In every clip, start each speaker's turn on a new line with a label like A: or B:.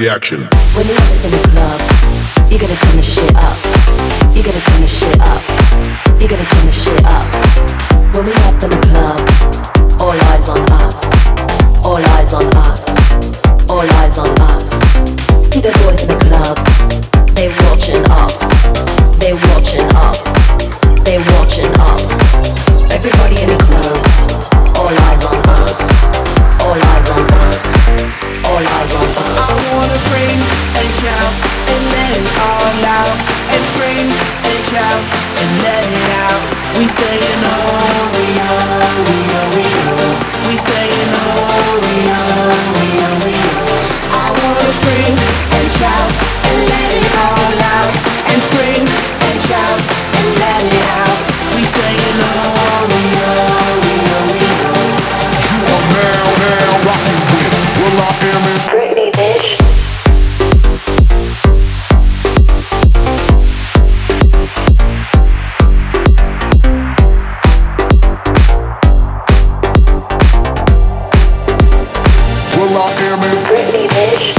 A: the action.
B: When you have this in the club, you gotta turn the shit up. You gotta turn the shit up. You gotta turn the shit up. When we up in the club, all eyes on us. All eyes on us. All eyes on us. See the boys in the club, they watching us. They watching us. They watching us. Everybody in the club, all eyes on us. All eyes on us. All eyes on us.
C: I wanna scream and shout and let it all out. And scream and shout and let it out. We saying oh, we are, we are, we are. We saying oh, we are, we are, we are. I wanna scream and shout and let it all out. And scream and shout and let it out. We saying oh, we are, we are, we are.
A: You are now rocking with Will I Am in
B: Britney, bitch.
A: Will I Am in
B: Britney, bitch.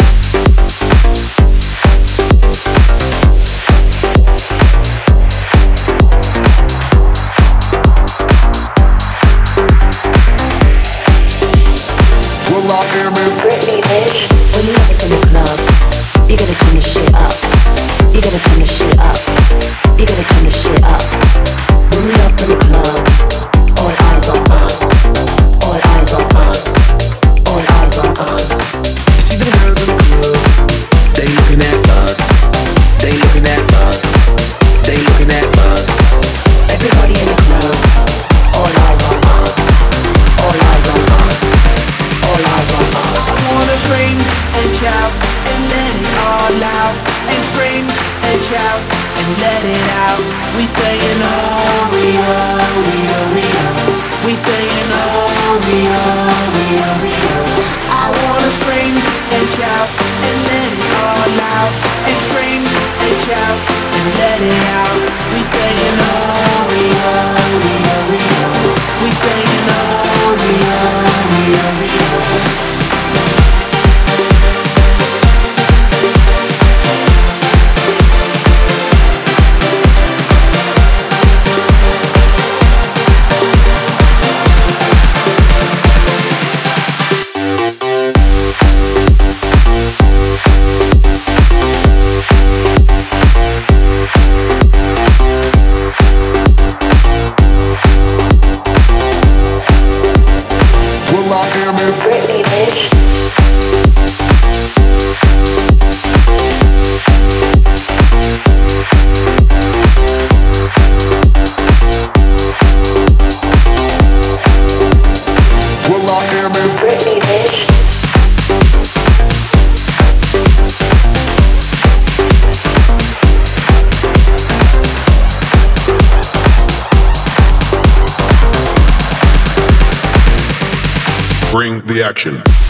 A: Will I Am in
B: Britney, bitch. When you have this in the club, you gotta turn the shit up. You gotta turn the shit up. You gotta turn the shit up. When we up in the club, all eyes on us. All eyes on us. All eyes on us.
D: You see the girls in the club, they looking at us. They looking at us. They looking at us.
B: Everybody in the club, all eyes on us. All eyes on us. All eyes on us.
C: I wanna scream and shout and let it all out. And scream and shout and let it out. We saying oh, we are, we are, we are. We saying oh, we are, we are, we are. I wanna scream and shout and let it all out. And scream and shout and let it out. We saying oh, we are, we are, we are. We saying oh, we are, we are, we are.
A: Will I Am in
B: Britney, bitch.
A: Will I Am in
B: Britney, bitch.
A: Bring the action.